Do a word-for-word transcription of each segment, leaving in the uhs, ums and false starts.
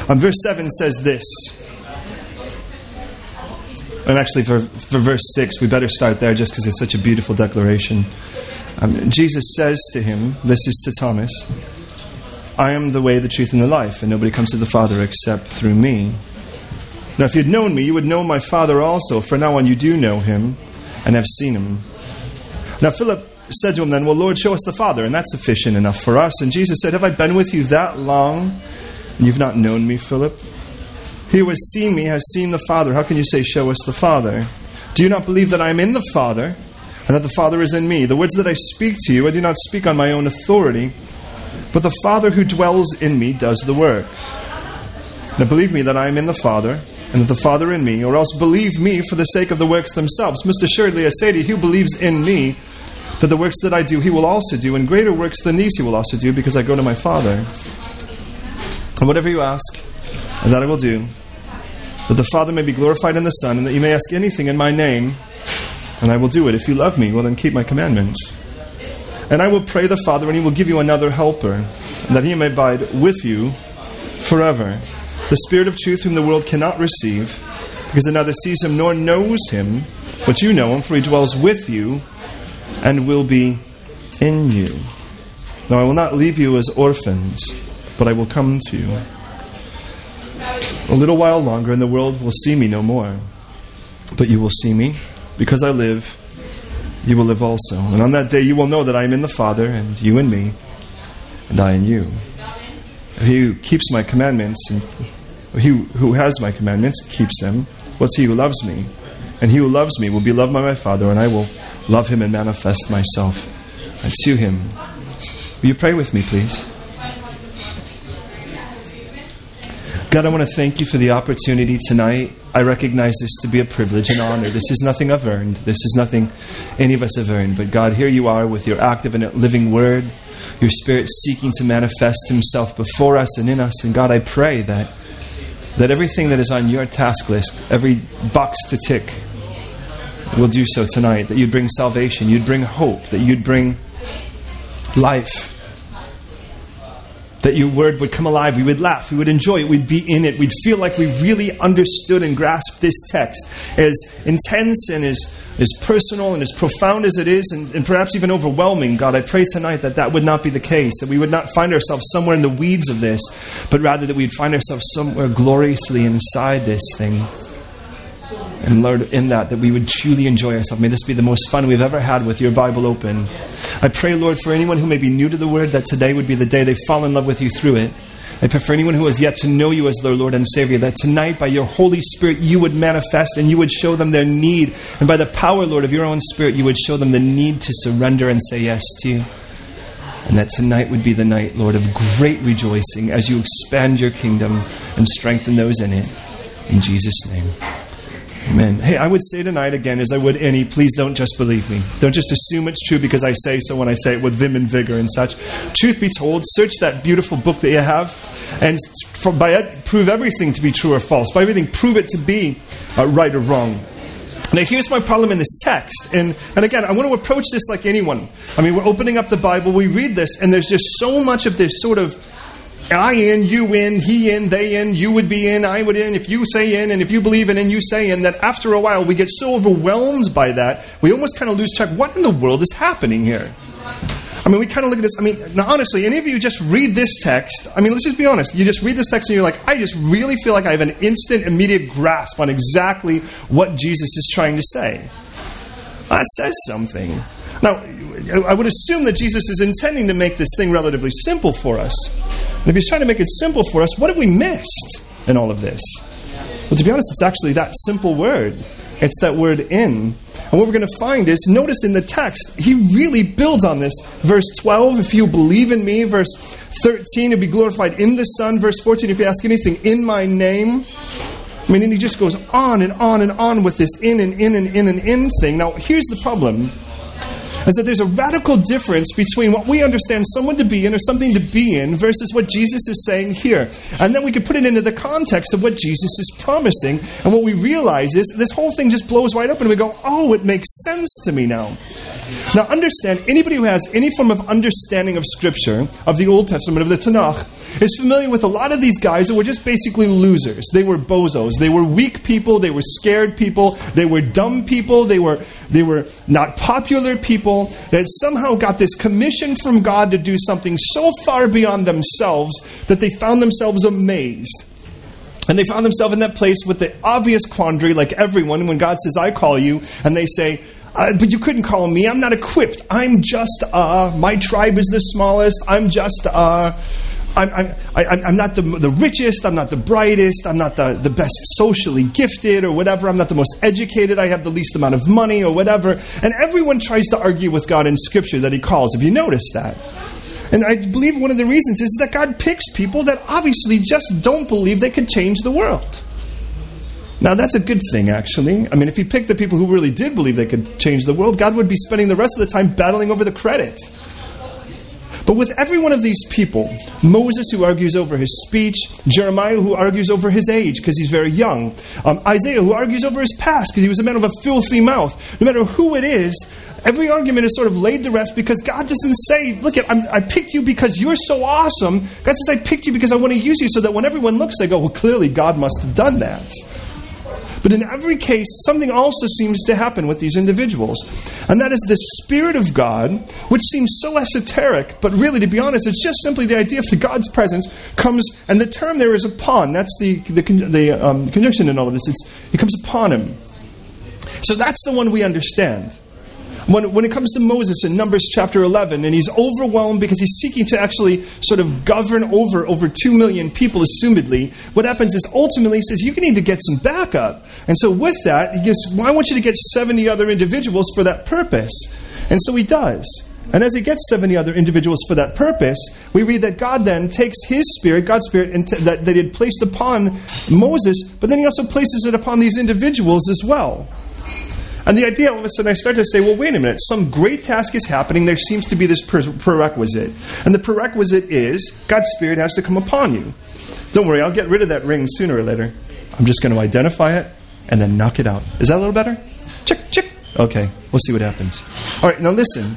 Um, verse seven says this. And actually for, for verse six, we better start there just because it's such a beautiful declaration. Um, Jesus says to him, this is to Thomas, I am the way, the truth, and the life, and nobody comes to the Father except through me. Now if you'd known me, you would know my Father also. From now on you do know him and have seen him. Now Philip said to him then, well, Lord, show us the Father, and that's sufficient enough for us. And Jesus said, have I been with you that long, and you've not known me, Philip? He who has seen me has seen the Father. How can you say, show us the Father? Do you not believe that I am in the Father, and that the Father is in me? The words that I speak to you, I do not speak on my own authority, but the Father who dwells in me does the works. Now believe me that I am in the Father, and that the Father in me, or else believe me for the sake of the works themselves. Most assuredly I say to you, he who believes in me, that the works that I do, he will also do, and greater works than these he will also do, because I go to my Father. And whatever you ask, that I will do, that the Father may be glorified in the Son, and that you may ask anything in my name, and I will do it. If you love me, well then keep my commandments. And I will pray the Father, and he will give you another helper, that he may abide with you forever. The Spirit of truth, whom the world cannot receive, because it neither sees him nor knows him, but you know him, for he dwells with you and will be in you. Now I will not leave you as orphans, but I will come to you. A little while longer, and the world will see me no more. But you will see me. Because I live, you will live also. And on that day you will know that I am in the Father, and you in me, and I in you. He who keeps my commandments, and he who has my commandments keeps them. What's he who loves me? And he who loves me will be loved by my Father, and I will love him and manifest myself to him. Will you pray with me, please? God, I want to thank you for the opportunity tonight. I recognize this to be a privilege and honor. This is nothing I've earned. This is nothing any of us have earned. But God, here you are with your active and living word, your Spirit seeking to manifest himself before us and in us. And God, I pray that that everything that is on your task list, every box to tick, will do so tonight. That you'd bring salvation, you'd bring hope, that you'd bring life. That your word would come alive, we would laugh, we would enjoy it, we'd be in it, we'd feel like we really understood and grasped this text. As intense and as, as personal and as profound as it is, and, and perhaps even overwhelming, God, I pray tonight that that would not be the case, that we would not find ourselves somewhere in the weeds of this, but rather that we'd find ourselves somewhere gloriously inside this thing. And Lord, in that, that we would truly enjoy ourselves. May this be the most fun we've ever had with your Bible open. I pray, Lord, for anyone who may be new to the Word, that today would be the day they fall in love with you through it. I pray for anyone who has yet to know you as their Lord and Savior, that tonight, by your Holy Spirit, you would manifest and you would show them their need. And by the power, Lord, of your own Spirit, you would show them the need to surrender and say yes to you. And that tonight would be the night, Lord, of great rejoicing as you expand your kingdom and strengthen those in it. In Jesus' name. Amen. Hey, I would say tonight again, as I would any, please don't just believe me. Don't just assume it's true because I say so when I say it with vim and vigor and such. Truth be told, search that beautiful book that you have, and for, by it, prove everything to be true or false. By everything, prove it to be uh, right or wrong. Now, here's my problem in this text. And, and again, I want to approach this like anyone. I mean, we're opening up the Bible, we read this, and there's just so much of this sort of I in, you in, he in, they in, you would be in, I would in, if you say in, and if you believe in and you say in, that after a while we get so overwhelmed by that, we almost kind of lose track. What in the world is happening here? I mean, we kind of look at this. I mean, now honestly, any of you just read this text, I mean, let's just be honest. You just read this text and you're like, I just really feel like I have an instant, immediate grasp on exactly what Jesus is trying to say. That says something. Now, I would assume that Jesus is intending to make this thing relatively simple for us. And if he's trying to make it simple for us, what have we missed in all of this? Well, to be honest, it's actually that simple word. It's that word in. And what we're going to find is, notice in the text, he really builds on this. Verse twelve, if you believe in me. Verse thirteen, to be glorified in the Son. Verse fourteen, if you ask anything in my name. I mean, and he just goes on and on and on with this in and in and in and in thing. Now, here's the problem. Is that there's a radical difference between what we understand someone to be in or something to be in versus what Jesus is saying here. And then we could put it into the context of what Jesus is promising. And what we realize is this whole thing just blows right up and we go, oh, it makes sense to me now. Now understand, anybody who has any form of understanding of Scripture, of the Old Testament, of the Tanakh, is familiar with a lot of these guys that were just basically losers. They were bozos. They were weak people. They were scared people. They were dumb people. They were they were not popular people that somehow got this commission from God to do something so far beyond themselves that they found themselves amazed. And they found themselves in that place with the obvious quandary, like everyone, when God says, I call you, and they say, Uh, but you couldn't call me. I'm not equipped. I'm just, uh, my tribe is the smallest. I'm just, uh, I'm, I'm, I, I'm not the, the richest. I'm not the brightest. I'm not the, the best socially gifted or whatever. I'm not the most educated. I have the least amount of money or whatever. And everyone tries to argue with God in Scripture that He calls. Have you noticed that? And I believe one of the reasons is that God picks people that obviously just don't believe they could change the world. Now, that's a good thing, actually. I mean, if He picked the people who really did believe they could change the world, God would be spending the rest of the time battling over the credit. But with every one of these people, Moses, who argues over his speech, Jeremiah, who argues over his age because he's very young, um, Isaiah, who argues over his past because he was a man of a filthy mouth, no matter who it is, every argument is sort of laid to rest because God doesn't say, look, I'm, I picked you because you're so awesome. God says, I picked you because I want to use you, so that when everyone looks, they go, well, clearly God must have done that. But in every case, something also seems to happen with these individuals. And that is the Spirit of God, which seems so esoteric, but really, to be honest, it's just simply the idea of the God's presence comes, and the term there is upon. That's the the, the um, conjunction in all of this. It's, it comes upon Him. So that's the one we understand. When, when it comes to Moses in Numbers chapter eleven, and he's overwhelmed because he's seeking to actually sort of govern over, over two million people, assumedly, what happens is ultimately he says, you need to get some backup. And so with that, he gives, well, I want you to get seventy other individuals for that purpose. And so he does. And as he gets seventy other individuals for that purpose, we read that God then takes His Spirit, God's Spirit, into, that, that He had placed upon Moses, but then He also places it upon these individuals as well. And the idea, all of a sudden, I start to say, well, wait a minute. Some great task is happening. There seems to be this prerequisite. And the prerequisite is God's Spirit has to come upon you. Don't worry, I'll get rid of that ring sooner or later. I'm just going to identify it and then knock it out. Is that a little better? Chick, chick. Okay, we'll see what happens. All right, now listen.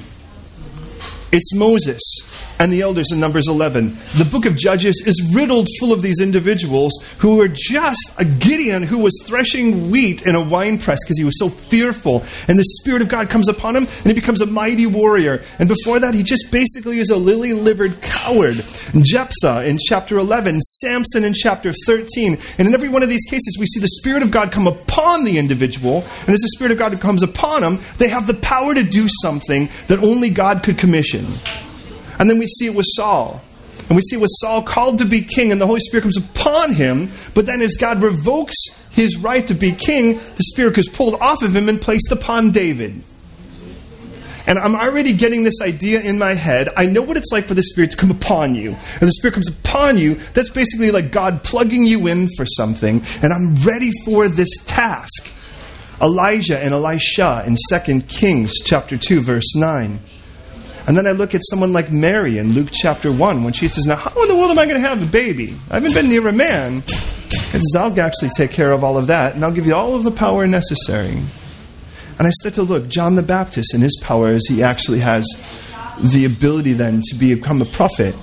It's Moses and the elders in Numbers eleven. The book of Judges is riddled full of these individuals who were just a Gideon who was threshing wheat in a winepress because he was so fearful. And the Spirit of God comes upon him and he becomes a mighty warrior. And before that, he just basically is a lily-livered coward. Jephthah in chapter eleven, Samson in chapter thirteen. And in every one of these cases, we see the Spirit of God come upon the individual. And as the Spirit of God comes upon them, they have the power to do something that only God could commission. And then we see it with Saul. And we see it with Saul called to be king, and the Holy Spirit comes upon him. But then as God revokes his right to be king, the Spirit is pulled off of him and placed upon David. And I'm already getting this idea in my head. I know what it's like for the Spirit to come upon you. And the Spirit comes upon you, that's basically like God plugging you in for something. And I'm ready for this task. Elijah and Elisha in Second Kings chapter two, verse nine. And then I look at someone like Mary in Luke chapter one when she says, now how in the world am I going to have a baby? I haven't been near a man. It says, I'll actually take care of all of that, and I'll give you all of the power necessary. And I start to look, John the Baptist in his power as he actually has the ability then to become a prophet.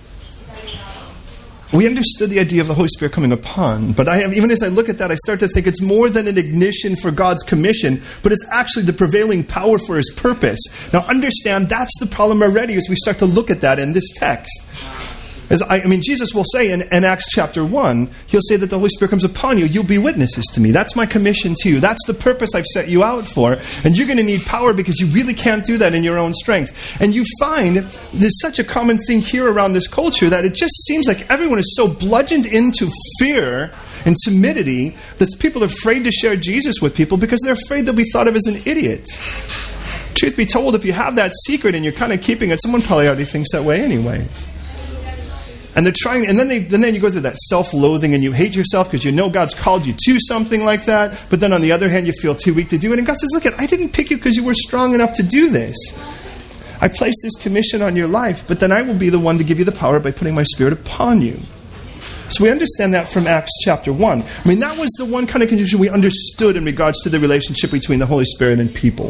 We understood the idea of the Holy Spirit coming upon, but I have, even as I look at that, I start to think it's more than an ignition for God's commission, but it's actually the prevailing power for His purpose. Now understand, that's the problem already as we start to look at that in this text. As I, I mean, Jesus will say in, in Acts chapter one, He'll say that the Holy Spirit comes upon you, you'll be witnesses to me. That's my commission to you. That's the purpose I've set you out for. And you're going to need power because you really can't do that in your own strength. And you find there's such a common thing here around this culture that it just seems like everyone is so bludgeoned into fear and timidity that people are afraid to share Jesus with people because they're afraid they'll be thought of as an idiot. Truth be told, if you have that secret and you're kind of keeping it, someone probably already thinks that way anyways. And they're trying, and then they, and then you go through that self-loathing, and you hate yourself because you know God's called you to something like that. But then on the other hand, you feel too weak to do it. And God says, "Look, I didn't pick you because you were strong enough to do this. I placed this commission on your life, but then I will be the one to give you the power by putting my Spirit upon you." So we understand that from Acts chapter one. I mean, that was the one kind of condition we understood in regards to the relationship between the Holy Spirit and people.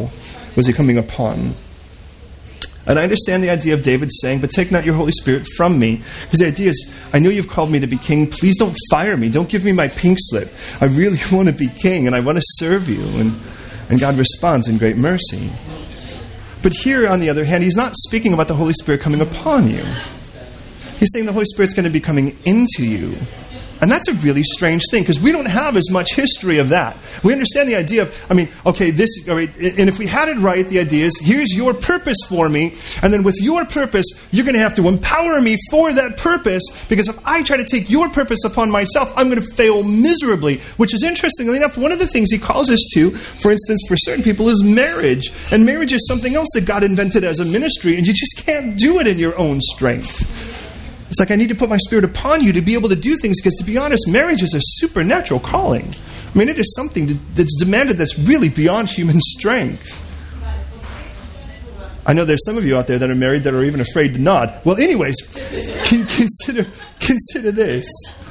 was he coming upon? And I understand the idea of David saying, but take not your Holy Spirit from me. Because the idea is, I know you've called me to be king. Please don't fire me. Don't give me my pink slip. I really want to be king, and I want to serve you. And, and God responds in great mercy. But here, on the other hand, he's not speaking about the Holy Spirit coming upon you. He's saying the Holy Spirit's going to be coming into you. And that's a really strange thing, because we don't have as much history of that. We understand the idea of, I mean, okay, this, all right, and if we had it right, the idea is, here's your purpose for me, and then with your purpose, you're going to have to empower me for that purpose, because if I try to take your purpose upon myself, I'm going to fail miserably, which is, interestingly enough, one of the things he calls us to, for instance, for certain people, is marriage. And marriage is something else that God invented as a ministry, and you just can't do it in your own strength. It's like, I need to put my Spirit upon you to be able to do things, because to be honest, marriage is a supernatural calling. I mean, it is something that's demanded that's really beyond human strength. I know there's some of you out there that are married that are even afraid to nod. Well, anyways, consider consider this.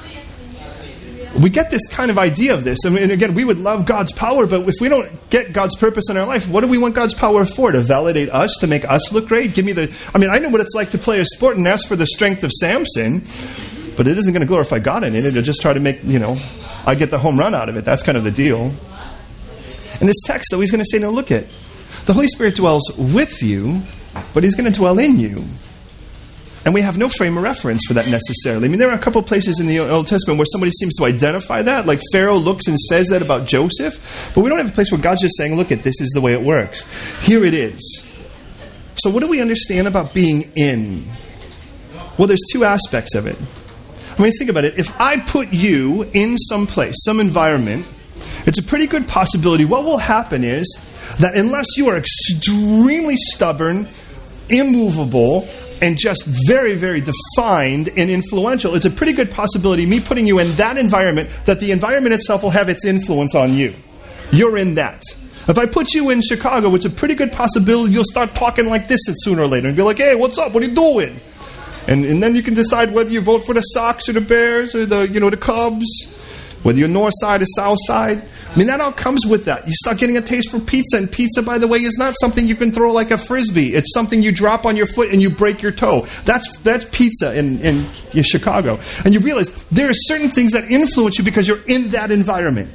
We get this kind of idea of this. I mean, and again, we would love God's power, but if we don't get God's purpose in our life, what do we want God's power for? To validate us? To make us look great? Give me the... I mean, I know what it's like to play a sport and ask for the strength of Samson, but it isn't going to glorify God in it. It'll just try to make, you know, I get the home run out of it. That's kind of the deal. In this text, though, he's going to say, now look it. The Holy Spirit dwells with you, but he's going to dwell in you. And we have no frame of reference for that necessarily. I mean, there are a couple places in the Old Testament where somebody seems to identify that, like Pharaoh looks and says that about Joseph, but we don't have a place where God's just saying, look, it, this is the way it works. Here it is. So what do we understand about being in? Well, there's two aspects of it. I mean, think about it. If I put you in some place, some environment, it's a pretty good possibility what will happen is that unless you are extremely stubborn, immovable, and just very, very defined and influential, it's a pretty good possibility, me putting you in that environment, that the environment itself will have its influence on you. You're in that. If I put you in Chicago, it's a pretty good possibility you'll start talking like this sooner or later and be like, hey, what's up? What are you doing? And, and then you can decide whether you vote for the Sox or the Bears or the, you know, the Cubs, whether you're north side or south side. I mean, that all comes with that. You start getting a taste for pizza, and pizza, by the way, is not something you can throw like a frisbee. It's something you drop on your foot and you break your toe. That's that's pizza in, in, in Chicago. And you realize there are certain things that influence you because you're in that environment.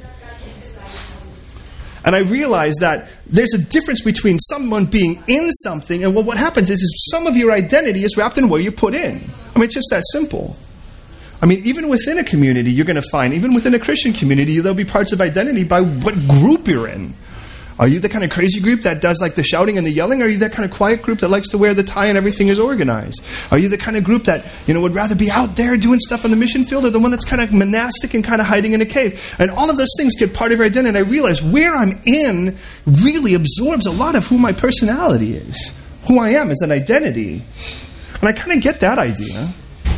And I realize that there's a difference between someone being in something, and what, what happens is, is some of your identity is wrapped in where you put in. I mean, it's just that simple. I mean, even within a community, you're going to find, even within a Christian community, there'll be parts of identity by what group you're in. Are you the kind of crazy group that does like the shouting and the yelling? Or are you that kind of quiet group that likes to wear the tie and everything is organized? Are you the kind of group that, you know, would rather be out there doing stuff on the mission field, or the one that's kind of monastic and kind of hiding in a cave? And all of those things get part of your identity. And I realize where I'm in really absorbs a lot of who my personality is. Who I am as an identity. And I kind of get that idea.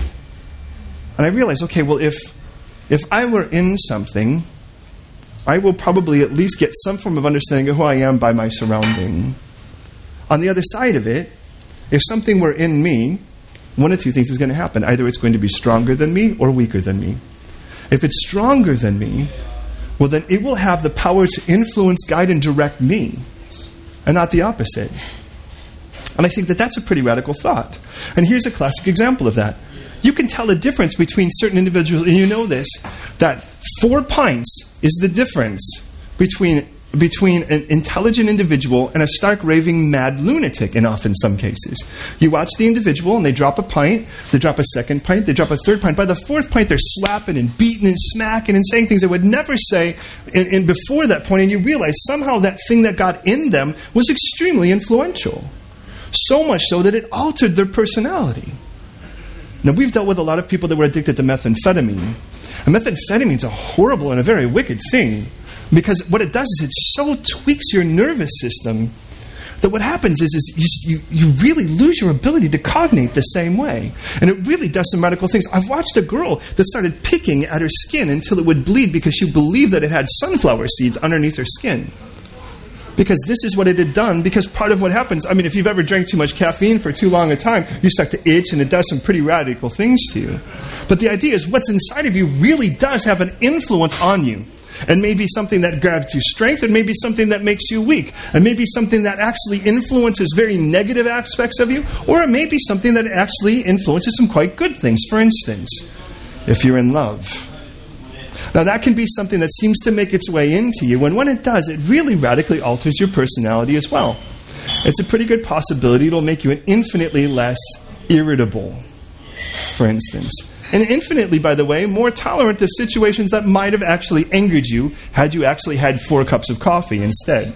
And I realize, okay, well, if if I were in something, I will probably at least get some form of understanding of who I am by my surrounding. On the other side of it, if something were in me, one of two things is going to happen. Either it's going to be stronger than me or weaker than me. If it's stronger than me, well, then it will have the power to influence, guide, and direct me, and not the opposite. And I think that that's a pretty radical thought. And here's a classic example of that. You can tell the difference between certain individuals, and you know this, that four pints is the difference between between an intelligent individual and a stark, raving, mad lunatic, and often some cases. You watch the individual, and they drop a pint, they drop a second pint, they drop a third pint. By the fourth pint, they're slapping and beating and smacking and saying things they would never say in, in before that point, and you realize somehow that thing that got in them was extremely influential. So much so that it altered their personality. Now, we've dealt with a lot of people that were addicted to methamphetamine. And methamphetamine is a horrible and a very wicked thing, because what it does is it so tweaks your nervous system that what happens is, is you, you really lose your ability to cognate the same way. And it really does some radical things. I've watched a girl that started picking at her skin until it would bleed because she believed that it had sunflower seeds underneath her skin. Because this is what it had done, because part of what happens, I mean, if you've ever drank too much caffeine for too long a time, you start to itch, and it does some pretty radical things to you. But the idea is what's inside of you really does have an influence on you. It may be something that grabs your strength. It may be something that makes you weak. It may be something that actually influences very negative aspects of you. Or it may be something that actually influences some quite good things. For instance, if you're in love. Now that can be something that seems to make its way into you. And when it does, it really radically alters your personality as well. It's a pretty good possibility it'll make you an infinitely less irritable, for instance. And infinitely, by the way, more tolerant of situations that might have actually angered you had you actually had four cups of coffee instead.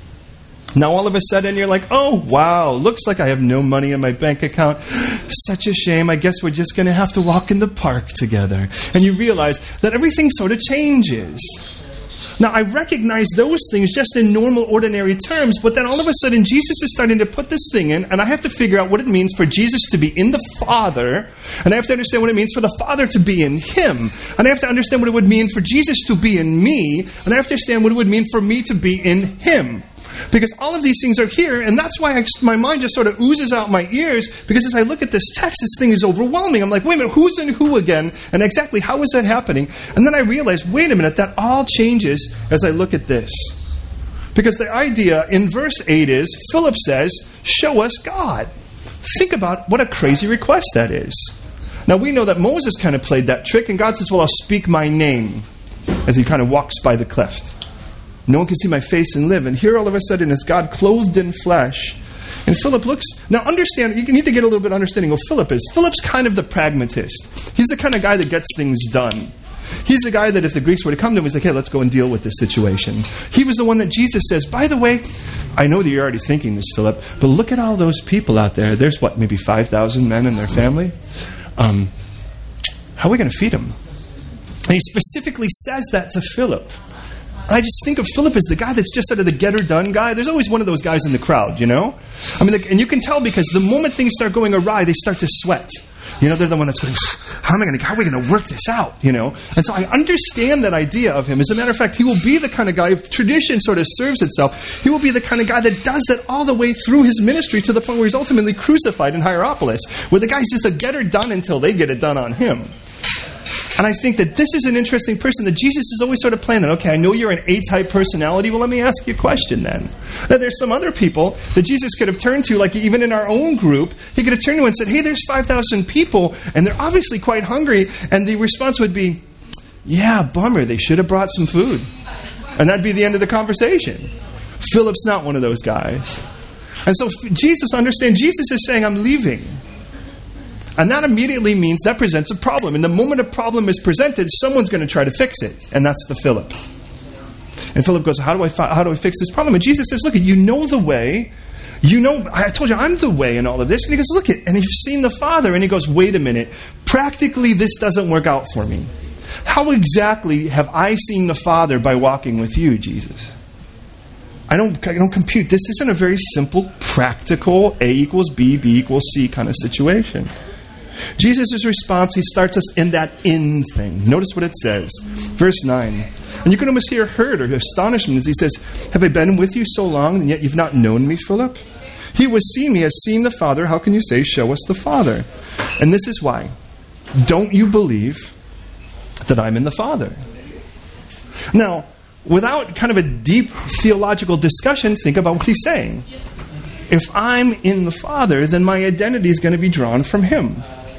Now all of a sudden you're like, oh, wow, looks like I have no money in my bank account. Such a shame. I guess we're just going to have to walk in the park together. And you realize that everything sort of changes. Now, I recognize those things just in normal, ordinary terms, but then all of a sudden Jesus is starting to put this thing in, and I have to figure out what it means for Jesus to be in the Father, and I have to understand what it means for the Father to be in Him, and I have to understand what it would mean for Jesus to be in me, and I have to understand what it would mean for me to be in Him. Because all of these things are here, and that's why I, my mind just sort of oozes out my ears, because as I look at this text, this thing is overwhelming. I'm like, wait a minute, who's in who again? And exactly how is that happening? And then I realize, wait a minute, that all changes as I look at this. Because the idea in verse eight is, Philip says, show us God. Think about what a crazy request that is. Now we know that Moses kind of played that trick, and God says, well, I'll speak my name, as he kind of walks by the cleft. No one can see my face and live. And here all of a sudden is God clothed in flesh. And Philip looks... Now understand, you need to get a little bit of understanding of Philip is. Philip's kind of the pragmatist. He's the kind of guy that gets things done. He's the guy that if the Greeks were to come to him, he's like, hey, let's go and deal with this situation. He was the one that Jesus says, by the way, I know that you're already thinking this, Philip, but look at all those people out there. There's what, maybe five thousand men and their family? Um, how are we going to feed them? And he specifically says that to Philip. I just think of Philip as the guy that's just sort of the get-her-done guy. There's always one of those guys in the crowd, you know? I mean, and you can tell because the moment things start going awry, they start to sweat. You know, they're the one that's going, how am I going to, how are we going to work this out, you know? And so I understand that idea of him. As a matter of fact, he will be the kind of guy, if tradition sort of serves itself, he will be the kind of guy that does it all the way through his ministry to the point where he's ultimately crucified in Hierapolis, where the guy's just a get-her-done until they get it done on him. And I think that this is an interesting person that Jesus is always sort of playing that. Okay, I know you're an A-type personality. Well, let me ask you a question then. Now, there's some other people that Jesus could have turned to, like even in our own group, he could have turned to and said, hey, there's five thousand people, and they're obviously quite hungry. And the response would be, yeah, bummer, they should have brought some food. And that'd be the end of the conversation. Philip's not one of those guys. And so Jesus, understand, Jesus is saying, I'm leaving. And that immediately means that presents a problem. And the moment a problem is presented, someone's going to try to fix it. And that's the Philip. And Philip goes, how do I fi- how do I fix this problem? And Jesus says, look, you know the way. You know, I told you I'm the way in all of this. And he goes, look, it, and you've seen the Father. And he goes, wait a minute. Practically, this doesn't work out for me. How exactly have I seen the Father by walking with you, Jesus? I don't, I don't compute. This isn't a very simple, practical A equals B, B equals C kind of situation. Jesus' response, he starts us in that in thing. Notice what it says. Verse nine. And you can almost hear hurt or astonishment as he says, have I been with you so long, and yet you've not known me, Philip? He who has seen me has seen the Father. How can you say, show us the Father? And this is why. Don't you believe that I'm in the Father? Now, without kind of a deep theological discussion, think about what he's saying. If I'm in the Father, then my identity is going to be drawn from Him.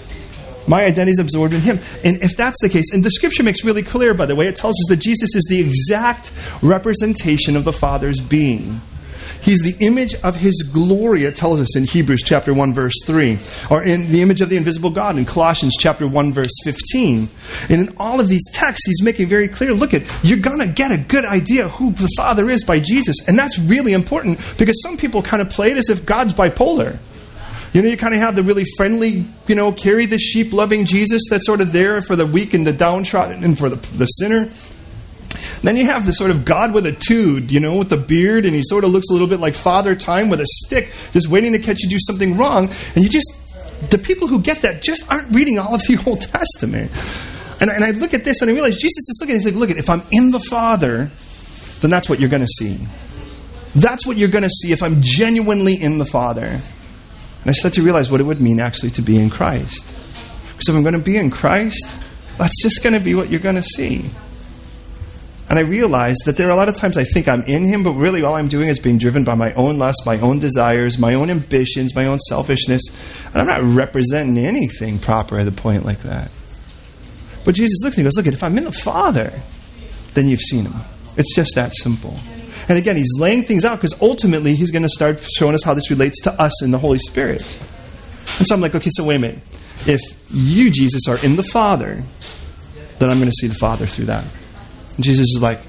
My identity is absorbed in Him. And if that's the case, and the Scripture makes really clear, by the way, it tells us that Jesus is the exact representation of the Father's being. He's the image of His glory, it tells us in Hebrews chapter one, verse three. Or in the image of the invisible God in Colossians chapter one, verse fifteen. And in all of these texts, he's making very clear, look at, you're going to get a good idea who the Father is by Jesus. And that's really important because some people kind of play it as if God's bipolar. You know, you kind of have the really friendly, you know, carry the sheep loving Jesus that's sort of there for the weak and the downtrodden and for the, the sinner. Then you have the sort of God with a tude, you know, with the beard, and he sort of looks a little bit like Father Time with a stick, just waiting to catch you do something wrong. And you just, the people who get that just aren't reading all of the Old Testament. And, and I look at this and I realize Jesus is looking, he's like, look, if I'm in the Father, then that's what you're going to see. That's what you're going to see if I'm genuinely in the Father. And I start to realize what it would mean actually to be in Christ. Because if I'm going to be in Christ, that's just going to be what you're going to see. And I realize that there are a lot of times I think I'm in him, but really all I'm doing is being driven by my own lust, my own desires, my own ambitions, my own selfishness. And I'm not representing anything proper at a point like that. But Jesus looks and he goes, look, if I'm in the Father, then you've seen him. It's just that simple. And again, he's laying things out because ultimately he's going to start showing us how this relates to us in the Holy Spirit. And so I'm like, okay, so wait a minute. If you, Jesus, are in the Father, then I'm going to see the Father through that. And Jesus is like,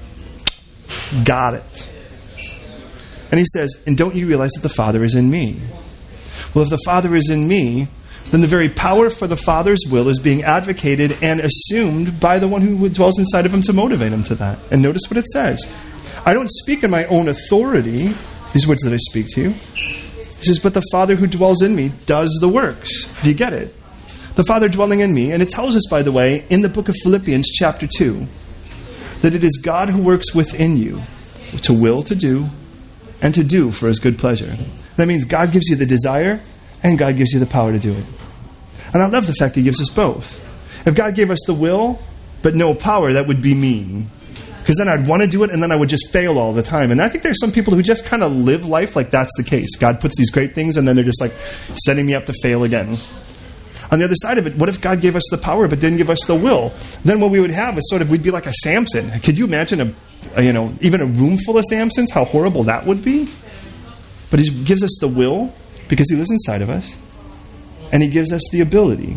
got it. And he says, and don't you realize that the Father is in me? Well, if the Father is in me, then the very power for the Father's will is being advocated and assumed by the one who dwells inside of him to motivate him to that. And notice what it says. I don't speak in my own authority, these words that I speak to you. He says, but the Father who dwells in me does the works. Do you get it? The Father dwelling in me. And it tells us, by the way, in the book of Philippians chapter two, that it is God who works within you to will to do and to do for his good pleasure. That means God gives you the desire and God gives you the power to do it. And I love the fact he gives us both. If God gave us the will but no power, that would be mean. Because then I'd want to do it and then I would just fail all the time. And I think there's some people who just kind of live life like that's the case. God puts these great things and then they're just like setting me up to fail again. On the other side of it, what if God gave us the power but didn't give us the will? Then what we would have is sort of, we'd be like a Samson. Could you imagine a, a you know, even a room full of Samsons? How horrible that would be. But he gives us the will because he lives inside of us. And he gives us the ability.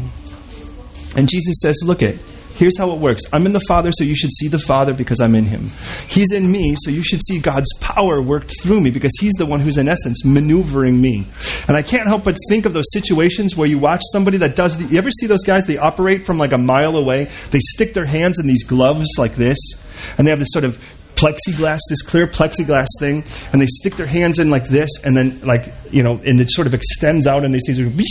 And Jesus says, look it, here's how it works. I'm in the Father, so you should see the Father because I'm in him. He's in me, so you should see God's power worked through me because he's the one who's in essence maneuvering me. And I can't help but think of those situations where you watch somebody that does, the, you ever see those guys, they operate from like a mile away, they stick their hands in these gloves like this, and they have this sort of plexiglass, this clear plexiglass thing, and they stick their hands in like this, and then like, you know, and it sort of extends out, and these things are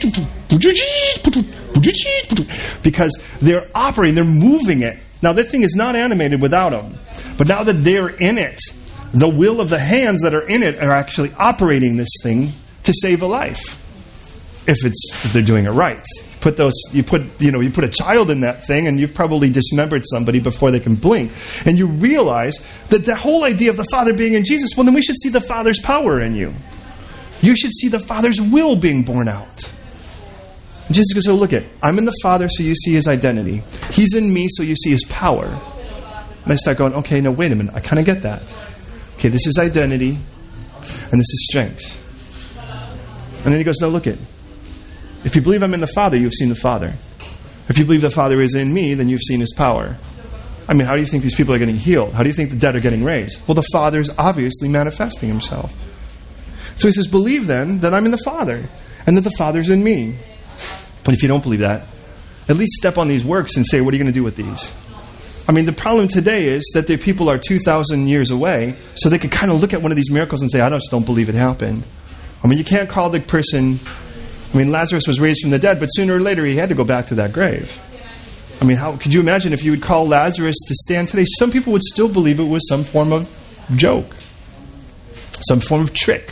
because they're operating, they're moving it. Now that thing is not animated without them, but now that they're in it, the will of the hands that are in it are actually operating this thing to save a life. If it's if they're doing it right. Put those you put you know you put a child in that thing and you've probably dismembered somebody before they can blink. And you realize that the whole idea of the Father being in Jesus, well then we should see the Father's power in you. You should see the Father's will being borne out. And Jesus goes, so look it, I'm in the Father so you see his identity. He's in me so you see his power. And I start going, okay, no, wait a minute, I kind of get that. Okay, this is identity and this is strength. And then he goes, no, look it. If you believe I'm in the Father, you've seen the Father. If you believe the Father is in me, then you've seen his power. I mean, how do you think these people are getting healed? How do you think the dead are getting raised? Well, the Father is obviously manifesting himself. So he says, believe then that I'm in the Father and that the Father's in me. And if you don't believe that, at least step on these works and say, what are you going to do with these? I mean, the problem today is that the people are two thousand years away, so they could kind of look at one of these miracles and say, I just don't believe it happened. I mean, you can't call the person... I mean, Lazarus was raised from the dead, but sooner or later he had to go back to that grave. I mean, how could you imagine if you would call Lazarus to stand today? Some people would still believe it was some form of joke, some form of trick.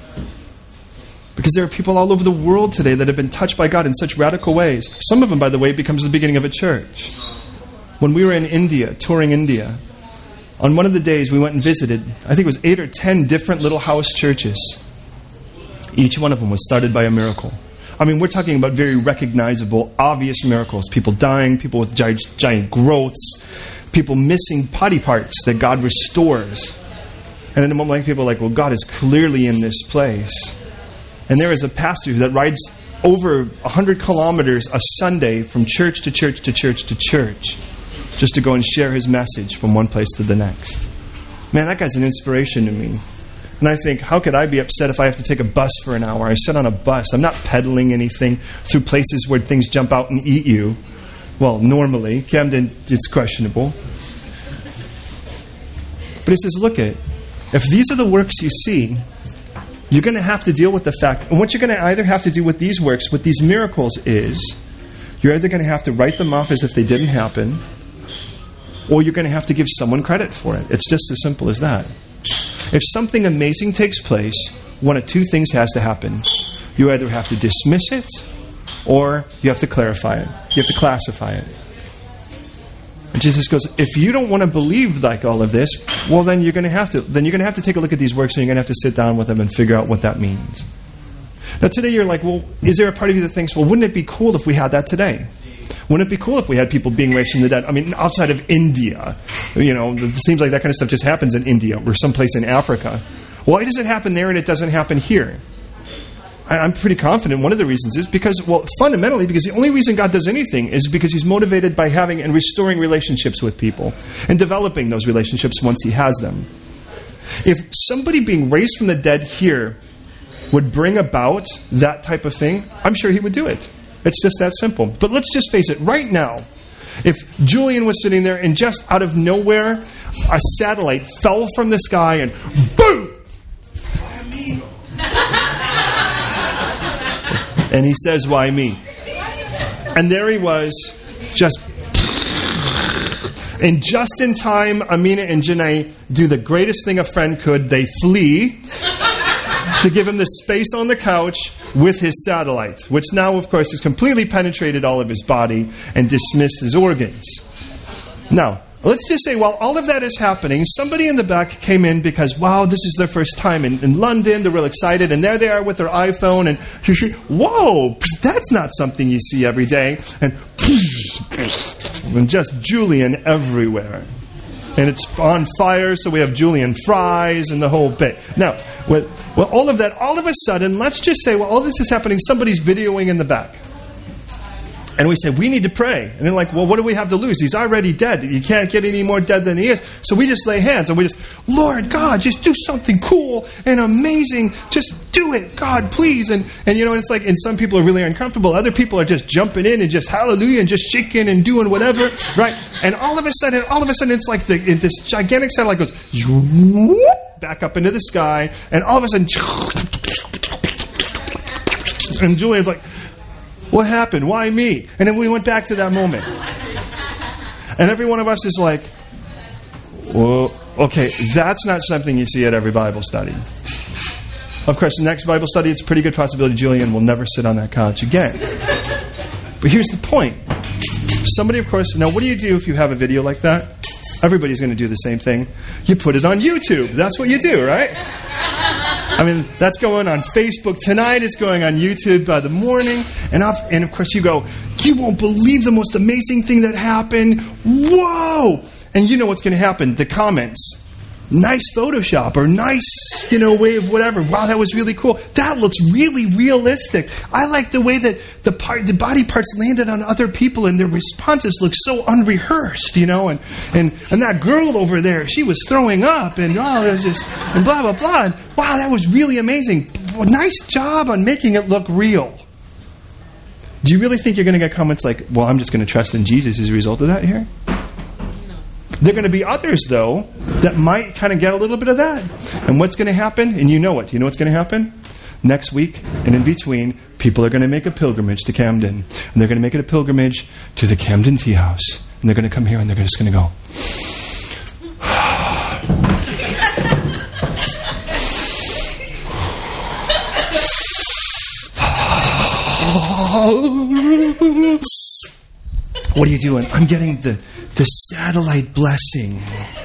Because there are people all over the world today that have been touched by God in such radical ways. Some of them, by the way, becomes the beginning of a church. When we were in India, touring India, on one of the days we went and visited, I think it was eight or ten different little house churches. Each one of them was started by a miracle. I mean, we're talking about very recognizable, obvious miracles. People dying, people with giant, giant growths, people missing body parts that God restores. And in a moment like people are like, well, God is clearly in this place. And there is a pastor that rides over one hundred kilometers a Sunday from church to church to church to church just to go and share his message from one place to the next. Man, that guy's an inspiration to me. And I think, how could I be upset if I have to take a bus for an hour? I sit on a bus. I'm not peddling anything through places where things jump out and eat you. Well, normally. Camden, it's questionable. But he says, look it, if these are the works you see, you're going to have to deal with the fact, and what you're going to either have to do with these works, with these miracles is, you're either going to have to write them off as if they didn't happen, or you're going to have to give someone credit for it. It's just as simple as that. If something amazing takes place, one of two things has to happen. You either have to dismiss it, or you have to clarify it. You have to classify it. And Jesus goes, if you don't want to believe like all of this, well, then you're going to have to. Then you're going to have to take a look at these works, and you're going to have to sit down with them and figure out what that means. Now, today you're like, well, is there a part of you that thinks, well, wouldn't it be cool if we had that today? Wouldn't it be cool if we had people being raised from the dead? I mean, outside of India, you know, it seems like that kind of stuff just happens in India or someplace in Africa. Why does it happen there and it doesn't happen here? I'm pretty confident one of the reasons is because, well, fundamentally, because the only reason God does anything is because He's motivated by having and restoring relationships with people and developing those relationships once He has them. If somebody being raised from the dead here would bring about that type of thing, I'm sure He would do it. It's just that simple. But let's just face it, right now, if Julian was sitting there and just out of nowhere, a satellite fell from the sky and boom! And he says, why me? And there he was, just... And just in time, Amina and Janae do the greatest thing a friend could. They flee to give him the space on the couch with his satellite, which now, of course, has completely penetrated all of his body and dismissed his organs. Now, let's just say while all of that is happening, somebody in the back came in because, wow, this is their first time in, in London. They're real excited. And there they are with their iPhone. And you should, whoa, that's not something you see every day. And, and just Julian everywhere. And it's on fire, so we have Julian fries and the whole bit. Now, with, well, all of that, all of a sudden, let's just say, well, all this is happening, somebody's videoing in the back. And we say, we need to pray. And they're like, well, what do we have to lose? He's already dead. You can't get any more dead than he is. So we just lay hands and we just, Lord God, just do something cool and amazing. Just do it, God, please. And, and you know, it's like, and some people are really uncomfortable. Other people are just jumping in and just hallelujah and just shaking and doing whatever, right? And all of a sudden, all of a sudden, it's like the, this gigantic satellite goes back up into the sky. And all of a sudden, and Julian's like, what happened? Why me? And then we went back to that moment. And every one of us is like, well, okay, that's not something you see at every Bible study. Of course, the next Bible study, it's a pretty good possibility Julian will never sit on that couch again. But here's the point. Somebody, of course, now what do you do if you have a video like that? Everybody's going to do the same thing. You put it on YouTube. That's what you do, right? I mean, that's going on Facebook tonight. It's going on YouTube by the morning. And, and of course, you go, you won't believe the most amazing thing that happened. Whoa! And you know what's going to happen. The comments. Nice Photoshop or nice, you know, way of whatever. Wow, that was really cool. That looks really realistic. I like the way that the part, the body parts landed on other people and their responses look so unrehearsed, you know. And, and, and that girl over there, she was throwing up and oh, it was just, and blah, blah, blah. And, wow, that was really amazing. Well, nice job on making it look real. Do you really think you're going to get comments like, well, I'm just going to trust in Jesus as a result of that here? There are going to be others, though, that might kind of get a little bit of that. And what's going to happen? And you know it. You know what's going to happen? Next week and in between, people are going to make a pilgrimage to Camden. And they're going to make it a pilgrimage to the Camden Tea House. And they're going to come here and they're just going to go. What are you doing? I'm getting the, the satellite blessing.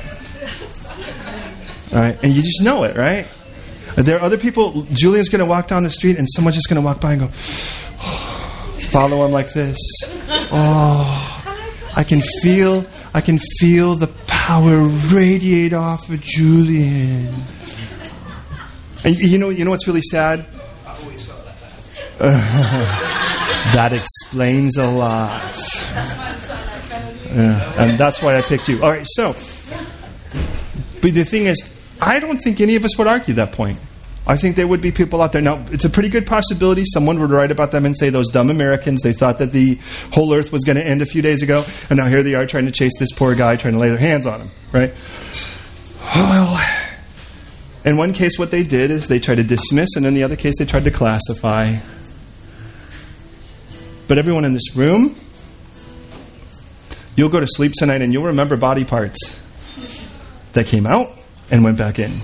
All right, and you just know it, right? There are other people. Julian's going to walk down the street, and someone's just going to walk by and go, oh, follow him like this. Oh, I can feel, I can feel the power radiate off of Julian. And you know, you know what's really sad? I always felt like that. That explains a lot. That's my son. I fell in Yeah, and that's why I picked you. All right, so, but the thing is, I don't think any of us would argue that point. I think there would be people out there. Now, it's a pretty good possibility someone would write about them and say, those dumb Americans, they thought that the whole earth was going to end a few days ago, and now here they are trying to chase this poor guy, trying to lay their hands on him, right? Well, in one case, what they did is they tried to dismiss, and in the other case, they tried to classify. But everyone in this room, you'll go to sleep tonight and you'll remember body parts that came out and went back in.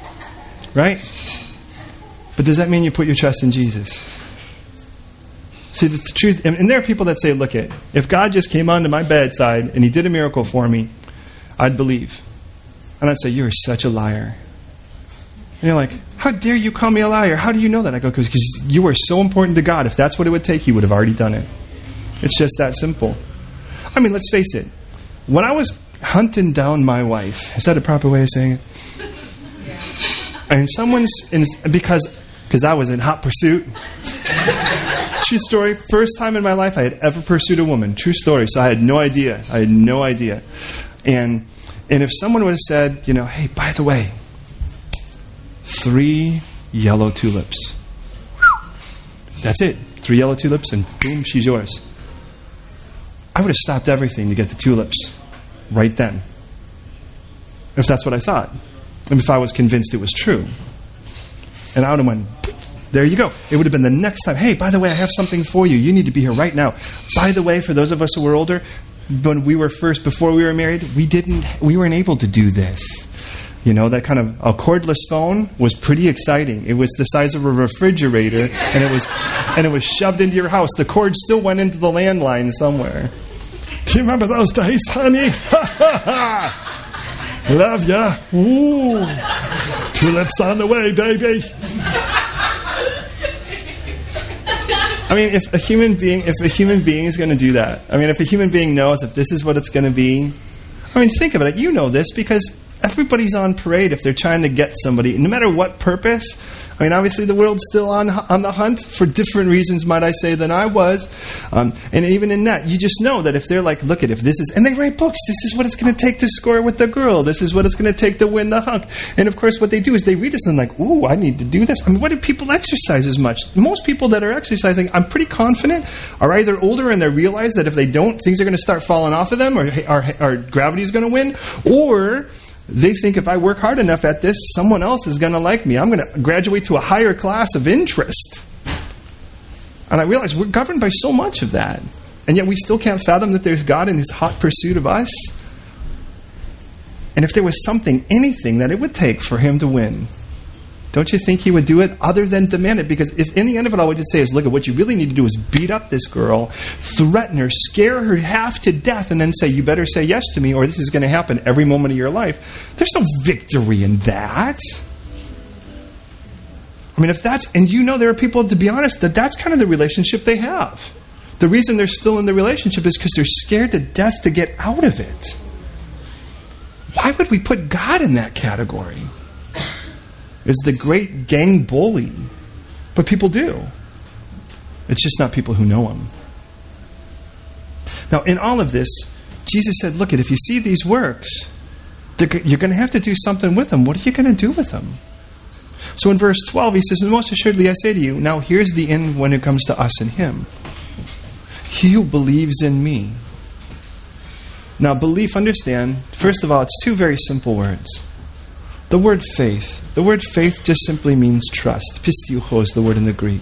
Right? But does that mean you put your trust in Jesus? See, the truth, and, and there are people that say, look, it, if God just came onto my bedside and he did a miracle for me, I'd believe. And I'd say, you're such a liar. And you're like, how dare you call me a liar? How do you know that? I go, because you are so important to God. If that's what it would take, he would have already done it. It's just that simple. I mean, let's face it. When I was hunting down my wife, is that a proper way of saying it? Yeah. And someone's, in, because, because I was in hot pursuit. True story. First time in my life I had ever pursued a woman. True story. So I had no idea. I had no idea. And and if someone would have said, you know, hey, by the way, three yellow tulips. That's it. Three yellow tulips and boom, she's yours. I would have stopped everything to get the tulips right then. If that's what I thought. And if I was convinced it was true. And I would have went, there you go. It would have been the next time. Hey, by the way, I have something for you. You need to be here right now. By the way, for those of us who were older, when we were first, before we were married, we didn't, we weren't able to do this. You know, that kind of a cordless phone was pretty exciting. It was the size of a refrigerator, and it was, and it was shoved into your house. The cord still went into the landline somewhere. Do you remember those days, honey? Love ya. Ooh, tulips on the way, baby. I mean, if a human being, if a human being is going to do that, I mean, if a human being knows if this is what it's going to be, I mean, think about it. You know this because everybody's on parade if they're trying to get somebody, no matter what purpose. I mean, obviously the world's still on on the hunt for different reasons, might I say, than I was. Um, and even in that, you just know that if they're like, look at if this is, and they write books, this is what it's going to take to score with the girl. This is what it's going to take to win the hunk. And of course, what they do is they read this and they're like, ooh, I need to do this. I mean, what do people exercise as much? Most people that are exercising, I'm pretty confident, are either older and they realize that if they don't, things are going to start falling off of them, or, or, or gravity's going to win, or they think if I work hard enough at this, someone else is going to like me. I'm going to graduate to a higher class of interest. And I realize we're governed by so much of that. And yet we still can't fathom that there's God in his hot pursuit of us. And if there was something, anything that it would take for him to win, don't you think he would do it other than demand it? Because if in the end of it all, what you'd say is, look, what you really need to do is beat up this girl, threaten her, scare her half to death, and then say, you better say yes to me or this is going to happen every moment of your life. There's no victory in that. I mean, if that's, and you know there are people, to be honest, that that's kind of the relationship they have. The reason they're still in the relationship is because they're scared to death to get out of it. Why would we put God in that category? Is the great gang bully. But people do. It's just not people who know him. Now, in all of this, Jesus said, look, if you see these works, you're going to have to do something with them. What are you going to do with them? So in verse twelve, he says, most assuredly I say to you, now here's the end when it comes to us and him. He who believes in me. Now, belief, understand, first of all, it's two very simple words. The word faith. The word faith just simply means trust. Pistiucho is the word in the Greek.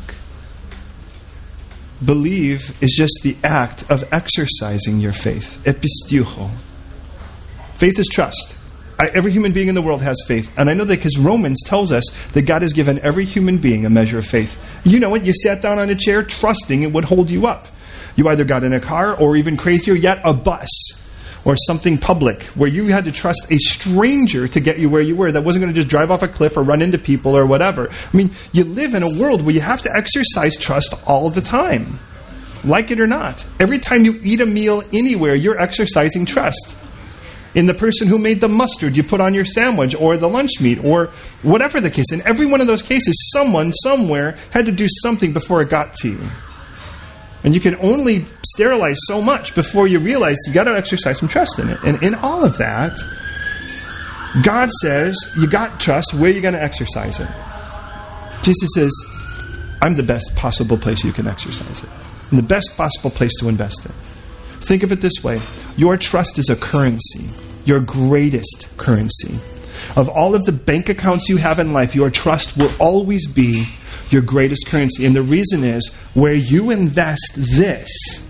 Believe is just the act of exercising your faith. Epistiucho. Faith is trust. I, every human being in the world has faith. And I know that because Romans tells us that God has given every human being a measure of faith. You know it. You sat down on a chair trusting it would hold you up. You either got in a car or even crazier yet, a bus. Or something public where you had to trust a stranger to get you where you were that wasn't going to just drive off a cliff or run into people or whatever. I mean, you live in a world where you have to exercise trust all the time. Like it or not. Every time you eat a meal anywhere, you're exercising trust. In the person who made the mustard you put on your sandwich or the lunch meat or whatever the case. In every one of those cases, someone somewhere had to do something before it got to you. And you can only sterilize so much before you realize you got to exercise some trust in it. And in all of that, God says, you got trust, where are you going to exercise it? Jesus says, I'm the best possible place you can exercise it. And the best possible place to invest it. Think of it this way. Your trust is a currency. Your greatest currency. Of all of the bank accounts you have in life, your trust will always be your greatest currency. And the reason is, where you invest this